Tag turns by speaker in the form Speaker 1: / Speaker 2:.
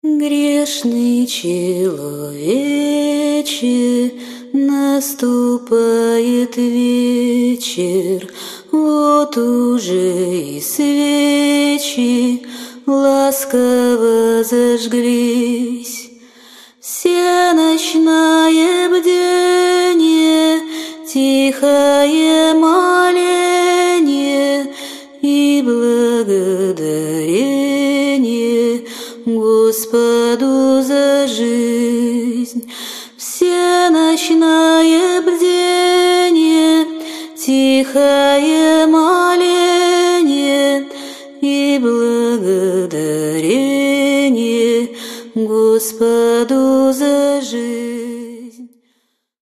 Speaker 1: Грешный человече, наступает вечер, вот уже и свечи ласково зажглись. Всеночное бдение, тихое моление и благодарение Господу за жизнь. Всеночное бдение, тихое моление и благодарение Господу за жизнь.